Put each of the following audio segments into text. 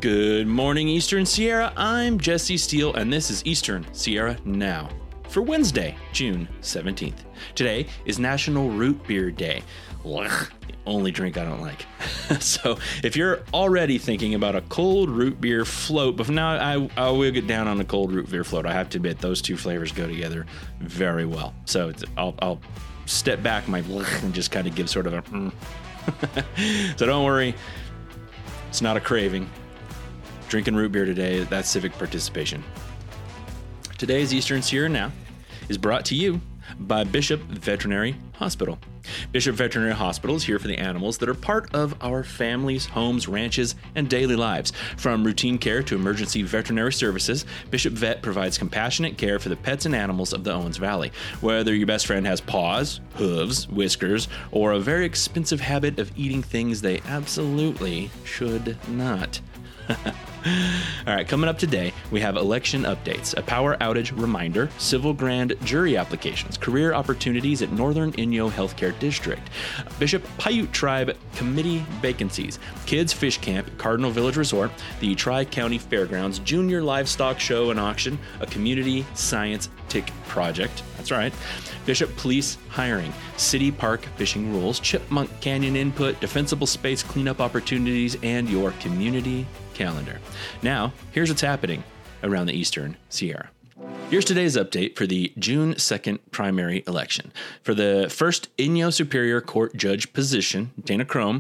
Good morning, Eastern Sierra. I'm Jesse Steele, and this is Eastern Sierra Now for Wednesday, June 17th. Today is National Root Beer Day. Ugh, the only drink I don't like. So if you're already thinking about a cold root beer float, but now I will get down on a cold root beer float. I have to admit, those two flavors go together very well. So I'll step back my and just kind of give sort of a So don't worry, it's not a craving. Drinking root beer today, that's civic participation. Today's Eastern Sierra Now is brought to you by Bishop Veterinary Hospital. Bishop Veterinary Hospital is here for the animals that are part of our families, homes, ranches, and daily lives. From routine care to emergency veterinary services, Bishop Vet provides compassionate care for the pets and animals of the Owens Valley. Whether your best friend has paws, hooves, whiskers, or a very expensive habit of eating things they absolutely should not. All right, coming up today, we have election updates, a power outage reminder, civil grand jury applications, career opportunities at Northern Inyo Healthcare District, Bishop Paiute Tribe committee vacancies, Kids Fish Camp, Cardinal Village Resort, the Tri-County Fairgrounds Junior Livestock Show and Auction, a community science tick project, that's right, Bishop Police hiring, City Park fishing rules, Chipmunk Canyon input, defensible space cleanup opportunities, and your community calendar. Now, here's what's happening around the Eastern Sierra. Here's today's update for the June 2nd primary election. For the first Inyo Superior Court judge position, Dana Crome,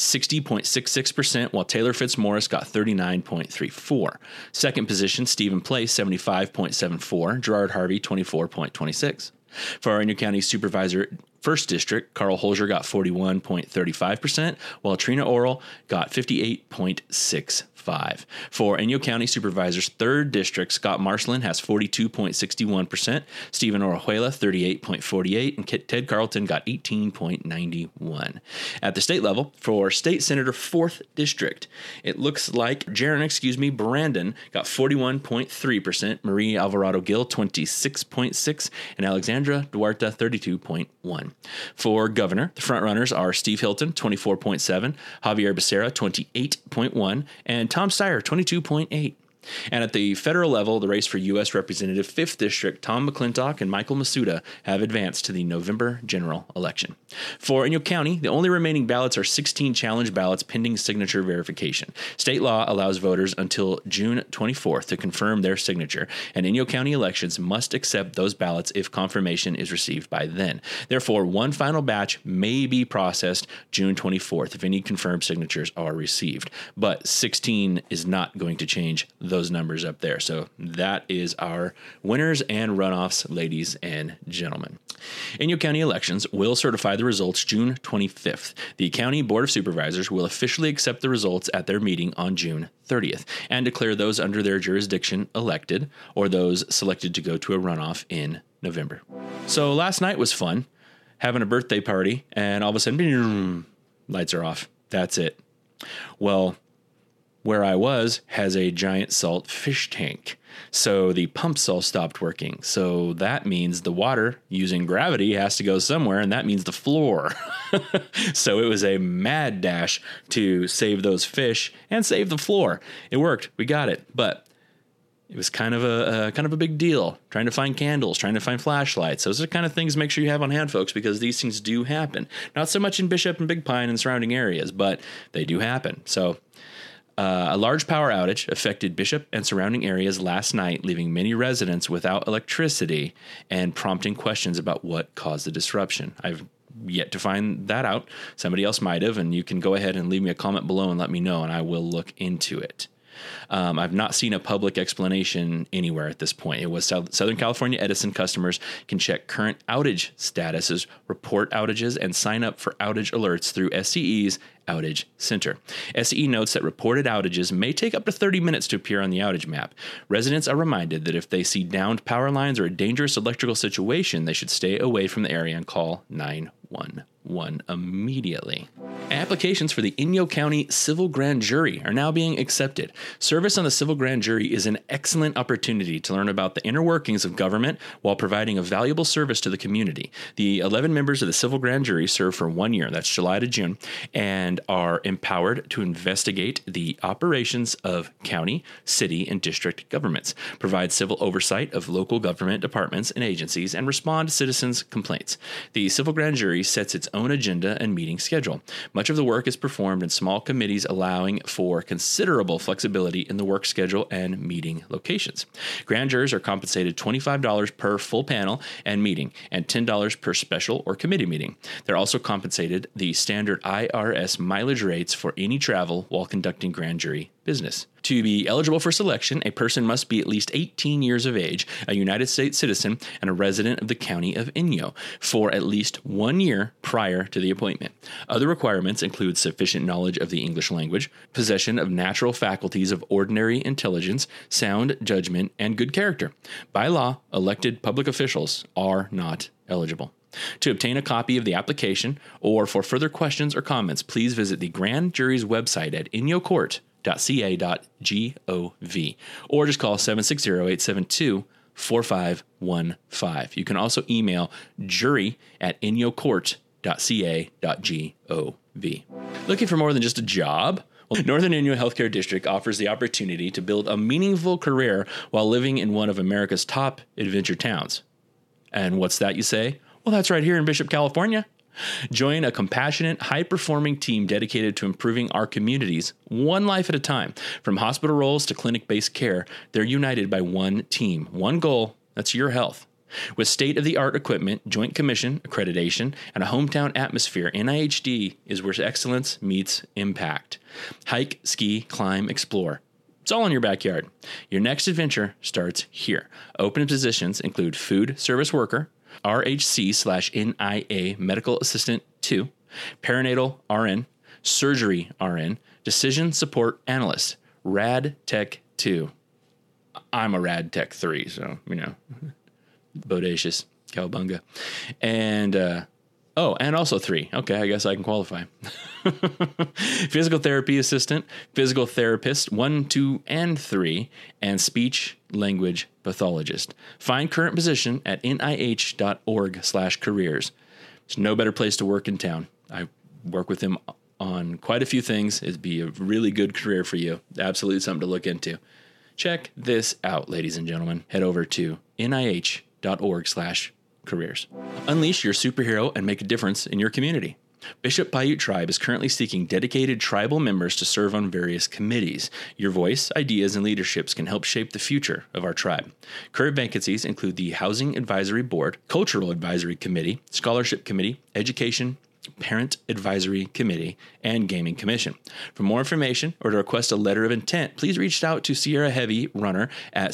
60.66%, while Taylor Fitzmaurice got 39.34%. Second position, Stephen Place, 75.74%, Gerard Harvey, 24.26%. For our Inyo County Supervisor First District, Carl Holzer got 41.35%, while Trina Oral got 58.65%. For Inyo County Supervisor's Third District, Scott Marcelin has 42.61%, Stephen Orejuela 38.48%, and Ted Carlton got 18.91%. At the state level, for State Senator 4th District, it looks like Brandon got 41.3%, Marie Alvarado Gill 26.6%, and Alexandra Duarte 32.1%. For governor, the frontrunners are Steve Hilton, 24.7%, Javier Becerra, 28.1%, and Tom Steyer, 22.8%. And at the federal level, the race for U.S. Representative 5th District, Tom McClintock and Michael Masuda have advanced to the November general election. For Inyo County, the only remaining ballots are 16 challenge ballots pending signature verification. State law allows voters until June 24th to confirm their signature, and Inyo County elections must accept those ballots if confirmation is received by then. Therefore, one final batch may be processed June 24th if any confirmed signatures are received. But 16 is not going to change those numbers up there. So that is our winners and runoffs, ladies and gentlemen. Inyo County elections will certify the results June 25th. The County Board of Supervisors will officially accept the results at their meeting on June 30th and declare those under their jurisdiction elected or those selected to go to a runoff in November. So last night was fun, having a birthday party, and all of a sudden, lights are off. That's it. Well, where I was has a giant salt fish tank. So the pumps all stopped working. So that means the water using gravity has to go somewhere, and that means the floor. So it was a mad dash to save those fish and save the floor. It worked. We got it. But it was kind of a big deal, trying to find candles, trying to find flashlights. Those are the kind of things make sure you have on hand, folks, because these things do happen. Not so much in Bishop and Big Pine and surrounding areas, but they do happen. So a large power outage affected Bishop and surrounding areas last night, leaving many residents without electricity and prompting questions about what caused the disruption. I've yet to find that out. Somebody else might have, and you can go ahead and leave me a comment below and let me know, and I will look into it. I've not seen a public explanation anywhere at this point. It was Southern California Edison customers can check current outage statuses, report outages, and sign up for outage alerts through SCE's Outage Center. SCE notes that reported outages may take up to 30 minutes to appear on the outage map. Residents are reminded that if they see downed power lines or a dangerous electrical situation, they should stay away from the area and call 911. one immediately. Applications for the Inyo County Civil Grand Jury are now being accepted. Service on the Civil Grand Jury is an excellent opportunity to learn about the inner workings of government while providing a valuable service to the community. The 11 members of the Civil Grand Jury serve for 1 year, that's July to June, and are empowered to investigate the operations of county, city, and district governments, provide civil oversight of local government departments and agencies, and respond to citizens' complaints. The Civil Grand Jury sets its own agenda and meeting schedule. Much of the work is performed in small committees, allowing for considerable flexibility in the work schedule and meeting locations. Grand jurors are compensated $25 per full panel and meeting and $10 per special or committee meeting. They're also compensated the standard IRS mileage rates for any travel while conducting grand jury business. To be eligible for selection, a person must be at least 18 years of age, a United States citizen, and a resident of the county of Inyo for at least 1 year prior to the appointment. Other requirements include sufficient knowledge of the English language, possession of natural faculties of ordinary intelligence, sound judgment, and good character. By law, elected public officials are not eligible. To obtain a copy of the application or for further questions or comments, please visit the grand jury's website at inyocourt.ca.gov or just call 760-872-4515. You can also email jury@inyocourt.ca.gov. Looking for more than just a job? Well, Northern Inyo Healthcare District offers the opportunity to build a meaningful career while living in one of America's top adventure towns. And what's that, you say? Well, that's right here in Bishop, California. Join a compassionate, high-performing team dedicated to improving our communities one life at a time. From hospital roles to clinic-based care, they're united by one team, one goal, that's your health. With state-of-the-art equipment, Joint Commission, accreditation, and a hometown atmosphere, NIHD is where excellence meets impact. Hike, ski, climb, explore. It's all in your backyard. Your next adventure starts here. Open positions include food service worker, RHC/NIA Medical Assistant 2, Perinatal RN, Surgery RN, Decision Support Analyst, Rad Tech 2. I'm a Rad Tech 3, so, bodacious, cowabunga. And, and also 3. Okay, I guess I can qualify. Physical therapy assistant, physical therapist 1, 2, and 3, and speech language pathologist. Find current position at nih.org/careers. There's no better place to work in town. I work with them on quite a few things. It'd be a really good career for you. Absolutely something to look into. Check this out, ladies and gentlemen. Head over to nih.org/careers. Unleash your superhero and make a difference in your community. Bishop Paiute Tribe is currently seeking dedicated tribal members to serve on various committees. Your voice, ideas, and leaderships can help shape the future of our tribe. Current vacancies include the Housing Advisory Board, Cultural Advisory Committee, Scholarship Committee, Education, Parent Advisory Committee, and Gaming Commission. For more information or to request a letter of intent, please reach out to Sierra Heavy Runner at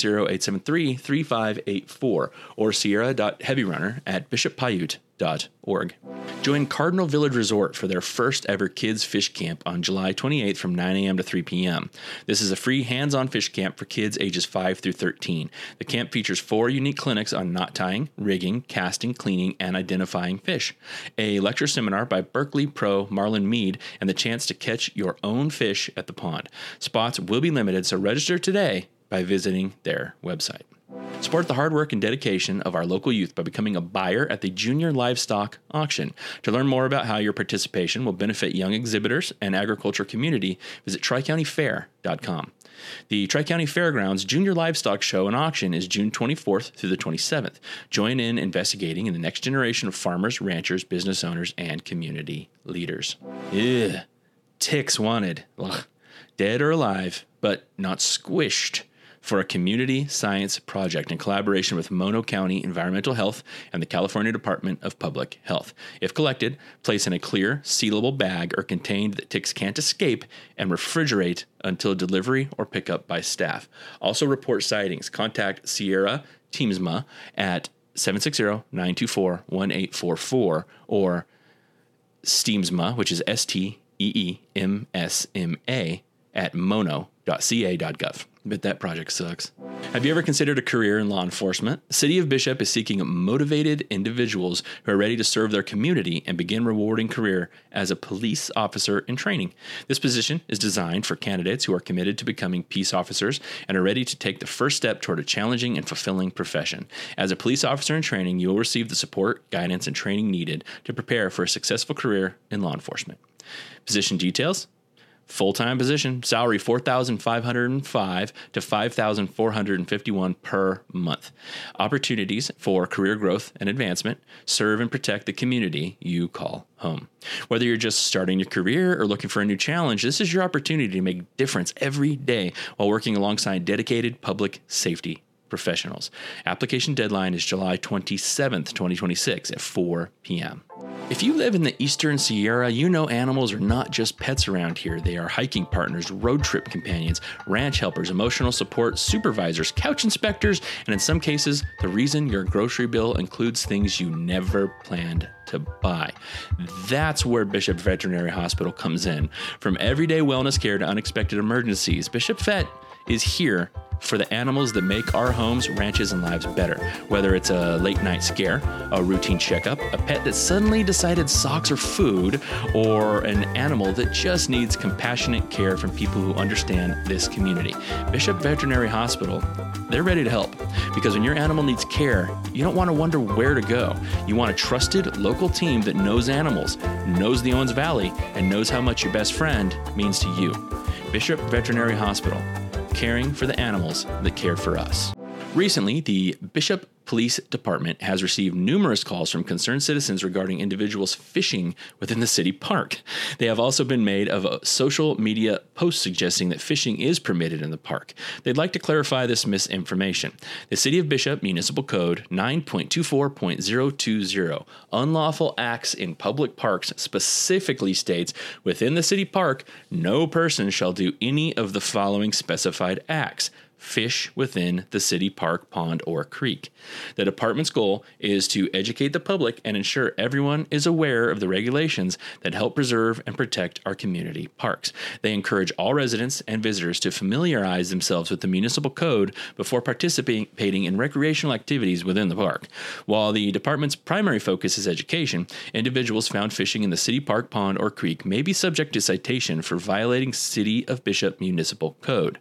760-873-3584 or sierra.heavyrunner@bishoppaiute.org. Join Cardinal Village Resort for their first ever kids fish camp on July 28th from 9 a.m. to 3 p.m. This is a free hands-on fish camp for kids ages 5 through 13. The camp features 4 unique clinics on knot tying, rigging, casting, cleaning, and identifying fish, a lecture seminar by Berkeley Pro Marlon Mead, and the chance to catch your own fish at the pond. Spots will be limited, so register today by visiting their website. Support the hard work and dedication of our local youth by becoming a buyer at the Junior Livestock Auction. To learn more about how your participation will benefit young exhibitors and agriculture community, visit tricountyfair.com. The Tri-County Fairgrounds Junior Livestock Show and Auction is June 24th through the 27th. Join in investigating in the next generation of farmers, ranchers, business owners, and community leaders. Ugh. Ticks wanted. Ugh. Dead or alive, but not squished, for a community science project in collaboration with Mono County Environmental Health and the California Department of Public Health. If collected, place in a clear, sealable bag or contained that ticks can't escape, and refrigerate until delivery or pickup by staff. Also report sightings. Contact Sierra Teamsma at 760-924-1844 or Steemsma, which is STEEMSMA, at mono.ca.gov. But that project sucks. Have you ever considered a career in law enforcement? The City of Bishop is seeking motivated individuals who are ready to serve their community and begin rewarding career as a police officer in training. This position is designed for candidates who are committed to becoming peace officers and are ready to take the first step toward a challenging and fulfilling profession. As a police officer in training, you will receive the support, guidance, and training needed to prepare for a successful career in law enforcement. Position details: full-time position, salary $4,505 to $5,451 per month. Opportunities for career growth and advancement. Serve and protect the community you call home. Whether you're just starting your career or looking for a new challenge, this is your opportunity to make a difference every day while working alongside dedicated public safety professionals. Application deadline is July 27th, 2026 at 4 p.m. If you live in the Eastern Sierra, you know animals are not just pets around here. They are hiking partners, road trip companions, ranch helpers, emotional support, supervisors, couch inspectors, and in some cases, the reason your grocery bill includes things you never planned to buy. That's where Bishop Veterinary Hospital comes in. From everyday wellness care to unexpected emergencies, Bishop Vet is here for the animals that make our homes, ranches, and lives better. Whether it's a late night scare, a routine checkup, a pet that suddenly decided socks are food, or an animal that just needs compassionate care from people who understand this community. Bishop Veterinary Hospital, they're ready to help. Because when your animal needs care, you don't want to wonder where to go. You want a trusted local team that knows animals, knows the Owens Valley, and knows how much your best friend means to you. Bishop Veterinary Hospital, caring for the animals that care for us. Recently, the Bishop Police Department has received numerous calls from concerned citizens regarding individuals fishing within the city park. They have also been made of social media posts suggesting that fishing is permitted in the park. They'd like to clarify this misinformation. The City of Bishop Municipal Code 9.24.020, unlawful acts in public parks, specifically states, within the city park, no person shall do any of the following specified acts: fish within the city park, pond, or creek. The department's goal is to educate the public and ensure everyone is aware of the regulations that help preserve and protect our community parks. They encourage all residents and visitors to familiarize themselves with the municipal code before participating in recreational activities within the park. While the department's primary focus is education, individuals found fishing in the city park, pond, or creek may be subject to citation for violating City of Bishop Municipal Code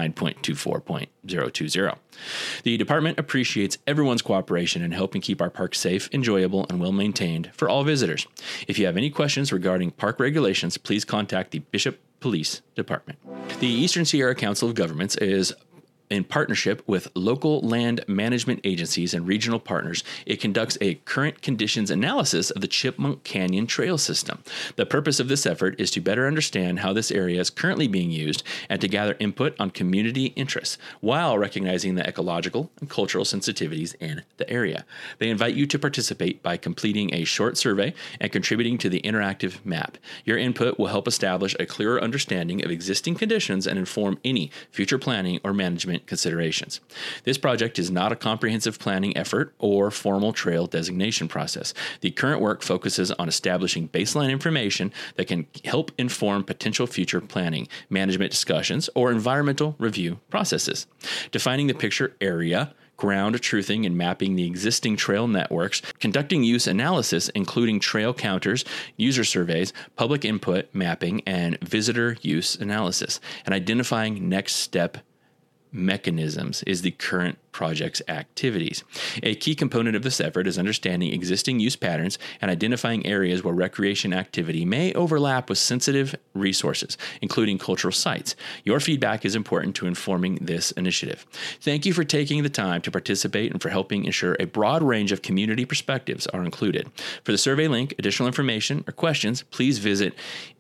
9.24.020. The department appreciates everyone's cooperation in helping keep our parks safe, enjoyable, and well maintained for all visitors. If you have any questions regarding park regulations, please contact the Bishop Police Department. The Eastern Sierra Council of Governments is in partnership with local land management agencies and regional partners. It conducts a current conditions analysis of the Chipmunk Canyon Trail System. The purpose of this effort is to better understand how this area is currently being used and to gather input on community interests while recognizing the ecological and cultural sensitivities in the area. They invite you to participate by completing a short survey and contributing to the interactive map. Your input will help establish a clearer understanding of existing conditions and inform any future planning or management considerations. This project is not a comprehensive planning effort or formal trail designation process. The current work focuses on establishing baseline information that can help inform potential future planning, management discussions, or environmental review processes. Defining the picture area, ground truthing and mapping the existing trail networks, conducting use analysis, including trail counters, user surveys, public input mapping, and visitor use analysis, and identifying next step mechanisms is the current project's activities. A key component of this effort is understanding existing use patterns and identifying areas where recreation activity may overlap with sensitive resources, including cultural sites. Your feedback is important to informing this initiative. Thank you for taking the time to participate and for helping ensure a broad range of community perspectives are included. For the survey link, additional information, or questions, please visit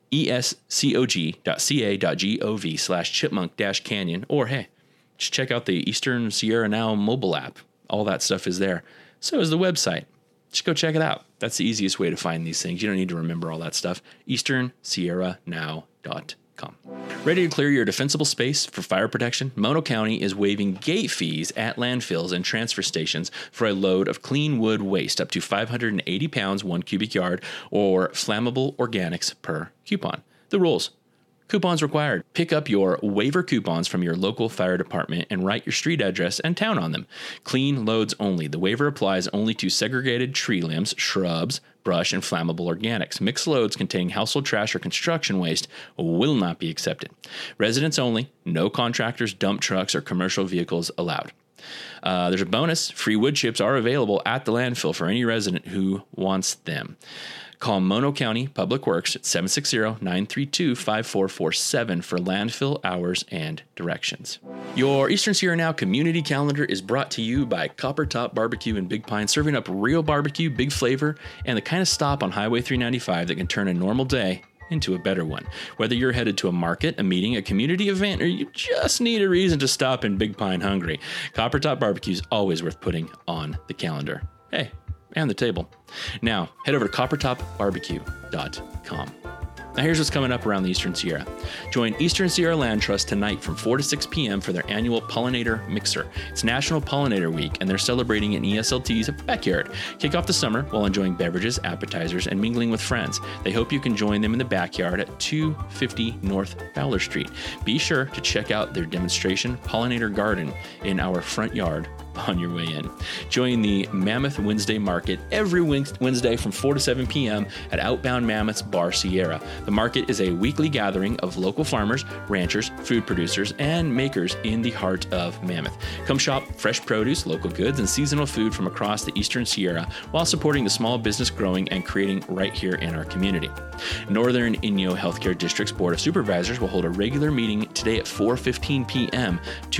escog.ca.gov/chipmunk-canyon, or hey, just check out the Eastern Sierra Now mobile app. All that stuff is there. So is the website. Just go check it out. That's the easiest way to find these things. You don't need to remember all that stuff. EasternSierraNow.com. Ready to clear your defensible space for fire protection? Mono County is waiving gate fees at landfills and transfer stations for a load of clean wood waste up to 580 pounds, 1 cubic yard, or flammable organics per coupon. The rules: Coupons required. Pick up your waiver coupons from your local fire department and write your street address and town on them. Clean loads only. The waiver applies only to segregated tree limbs, shrubs, brush, and flammable organics. Mixed loads containing household trash or construction waste will not be accepted. Residents only. No contractors, dump trucks, or commercial vehicles allowed. There's a bonus. Free wood chips are available at the landfill for any resident who wants them. Call Mono County Public Works at 760-932-5447 for landfill hours and directions. Your Eastern Sierra Now community calendar is brought to you by Copper Top Barbecue in Big Pine, serving up real barbecue, big flavor, and the kind of stop on Highway 395 that can turn a normal day into a better one. Whether you're headed to a market, a meeting, a community event, or you just need a reason to stop in Big Pine hungry, Copper Top Barbecue is always worth putting on the calendar. Hey, and the table. Now, head over to coppertopbarbecue.com. Now here's what's coming up around the Eastern Sierra. Join Eastern Sierra Land Trust tonight from 4 to 6 p.m. for their annual Pollinator Mixer. It's National Pollinator Week, and they're celebrating in ESLT's backyard. Kick off the summer while enjoying beverages, appetizers, and mingling with friends. They hope you can join them in the backyard at 250 North Fowler Street. Be sure to check out their demonstration pollinator garden in our front yard on your way in. Join the Mammoth Wednesday Market every Wednesday from 4 to 7 p.m. at Outbound Mammoth's Bar Sierra. The market is a weekly gathering of local farmers, ranchers, food producers, and makers in the heart of Mammoth. Come shop fresh produce, local goods, and seasonal food from across the Eastern Sierra while supporting the small business growing and creating right here in our community. Northern Inyo Healthcare District's Board of Supervisors will hold a regular meeting today at 4:15 p.m.,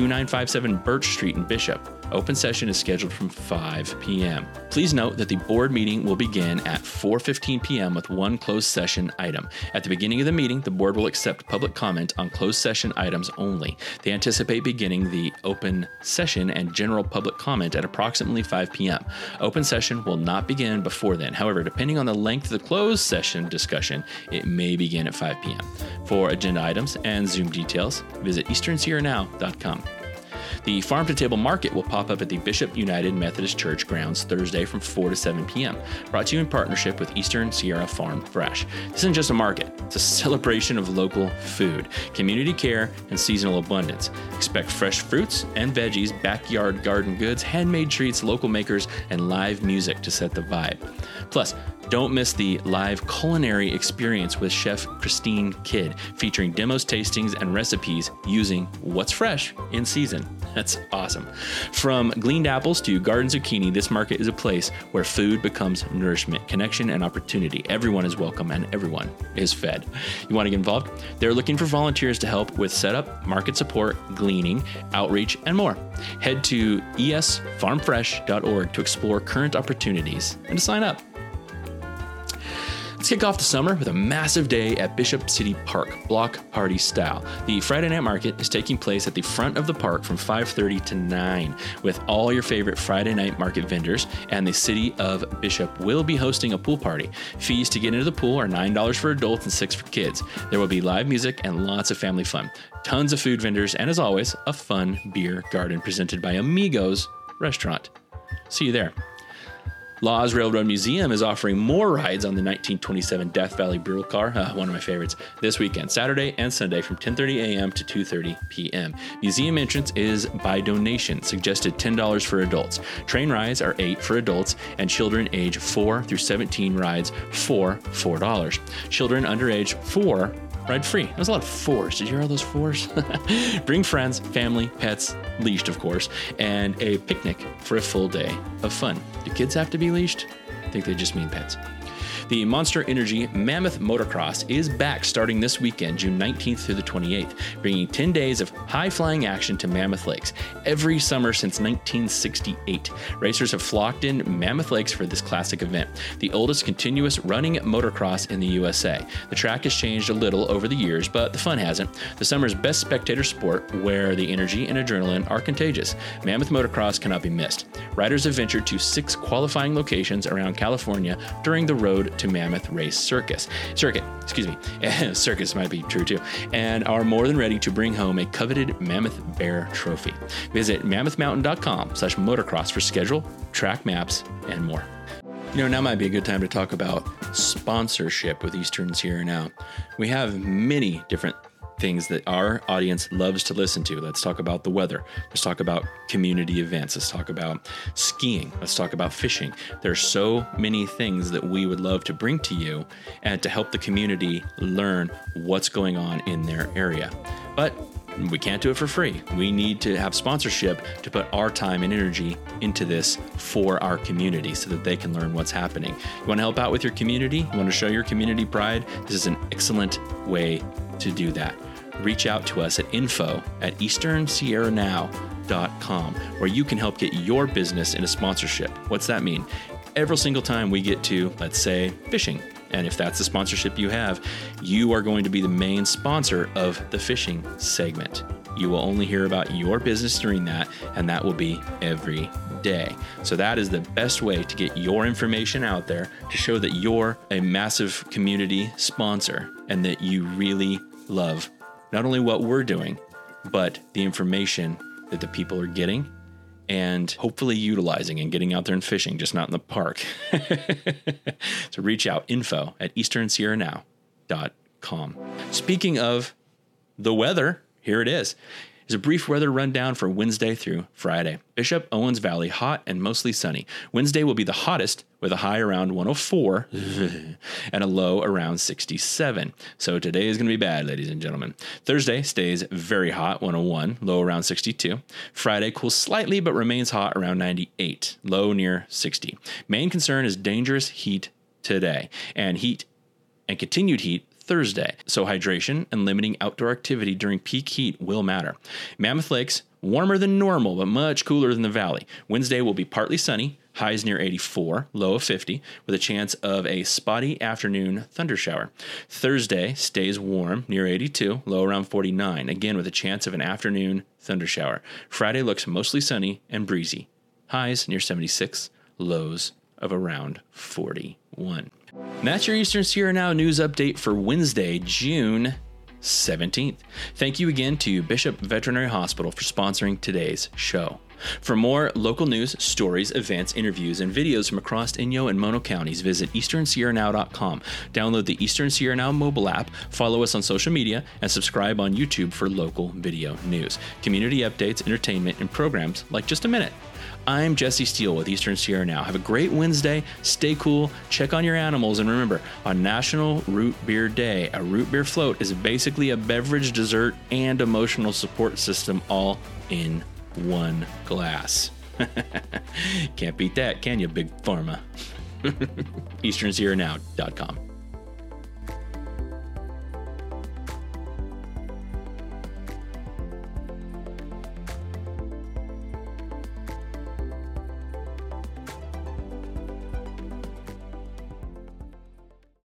2957 Birch Street in Bishop. Open session is scheduled from 5 p.m. Please note that the board meeting will begin at 4:15 p.m. with one closed session item. At the beginning of the meeting, the board will accept public comment on closed session items only. They anticipate beginning the open session and general public comment at approximately 5 p.m. Open session will not begin before then. However, depending on the length of the closed session discussion, it may begin at 5 p.m. For agenda items and Zoom details, visit easternsierranow.com. The Farm to Table Market will pop up at the Bishop United Methodist Church grounds Thursday from 4 to 7 p.m. Brought to you in partnership with Eastern Sierra Farm Fresh. This isn't just a market, it's a celebration of local food, community care, and seasonal abundance. Expect fresh fruits and veggies, backyard garden goods, handmade treats, local makers, and live music to set the vibe. Plus, don't miss the live culinary experience with Chef Christine Kidd, featuring demos, tastings, and recipes using what's fresh in season. That's awesome. From gleaned apples to garden zucchini, this market is a place where food becomes nourishment, connection, and opportunity. Everyone is welcome and everyone is fed. You want to get involved? They're looking for volunteers to help with setup, market support, gleaning, outreach, and more. Head to esfarmfresh.org to explore current opportunities and to sign up. Let's kick off the summer with a massive day at Bishop City Park, block party style. The Friday night market is taking place at the front of the park from 5:30 to 9, with all your favorite Friday night market vendors, and the city of Bishop will be hosting a pool party. Fees to get into the pool are $9 for adults and $6 for kids. There will be live music and lots of family fun. Tons of food vendors, and as always, a fun beer garden presented by Amigos Restaurant. See you there. Laws Railroad Museum is offering more rides on the 1927 Death Valley Brule Car, one of my favorites, this weekend, Saturday and Sunday from 10:30 a.m. to 2:30 p.m. Museum entrance is by donation, suggested $10 for adults. Train rides are $8 for adults, and children age 4 through 17 rides for $4. Children under age 4 ride free. There's a lot of fours. Did you hear all those fours? Bring friends, family, pets, leashed of course, and a picnic for a full day of fun. Do kids have to be leashed? I think they just mean pets. The Monster Energy Mammoth Motocross is back starting this weekend, June 19th through the 28th, bringing 10 days of high-flying action to Mammoth Lakes. Every summer since 1968, racers have flocked in Mammoth Lakes for this classic event, the oldest continuous running motocross in the USA. The track has changed a little over the years, but the fun hasn't. The summer's best spectator sport, where the energy and adrenaline are contagious. Mammoth Motocross cannot be missed. Riders have ventured to 6 qualifying locations around California during the Road to Mammoth Race Circuit, Circus might be true too, and are more than ready to bring home a coveted Mammoth Bear trophy. Visit mammothmountain.com/motocross for schedule, track maps, and more. Now might be a good time to talk about sponsorship with Eastern Sierra Now. We have many different things that our audience loves to listen to. Let's talk about the weather. Let's talk about community events. Let's talk about skiing. Let's talk about fishing. There's so many things that we would love to bring to you and to help the community learn what's going on in their area. But we can't do it for free. We need to have sponsorship to put our time and energy into this for our community so that they can learn what's happening. You want to help out with your community? You want to show your community pride? This is an excellent way to do that. Reach out to us at info@easternsierranow.com, where you can help get your business in a sponsorship. What's that mean? Every single time we get to, let's say, fishing, and if that's the sponsorship you have, you are going to be the main sponsor of the fishing segment. You will only hear about your business during that, and that will be every day. So that is the best way to get your information out there, to show that you're a massive community sponsor and that you really love not only what we're doing, but the information that the people are getting and hopefully utilizing and getting out there and fishing, just not in the park. So reach out, info@easternsierranow.com. Speaking of the weather, here it is. Here's a brief weather rundown for Wednesday through Friday. Bishop Owens Valley, hot and mostly sunny. Wednesday will be the hottest with a high around 104 and a low around 67. So today is going to be bad, ladies and gentlemen. Thursday stays very hot, 101, low around 62. Friday cools slightly but remains hot around 98, low near 60. Main concern is dangerous heat today and continued heat Thursday. So hydration and limiting outdoor activity during peak heat will matter. Mammoth Lake's warmer than normal, but much cooler than the valley. Wednesday will be partly sunny, highs near 84, low of 50, with a chance of a spotty afternoon thundershower. Thursday stays warm, near 82, low around 49, again with a chance of an afternoon thundershower. Friday looks mostly sunny and breezy. Highs near 76, lows of around 41. And that's your Eastern Sierra Now news update for Wednesday, June 17th. Thank you again to Bishop Veterinary Hospital for sponsoring today's show. For more local news, stories, events, interviews, and videos from across Inyo and Mono counties, visit easternsierranow.com. Download the Eastern Sierra Now mobile app, follow us on social media, and subscribe on YouTube for local video news, community updates, entertainment, and programs like Just a Minute. I'm Jesse Steele with Eastern Sierra Now. Have a great Wednesday. Stay cool. Check on your animals. And remember, on National Root Beer Day, a root beer float is basically a beverage, dessert, and emotional support system all in one glass. Can't beat that, can you, Big Pharma? easternsierranow.com.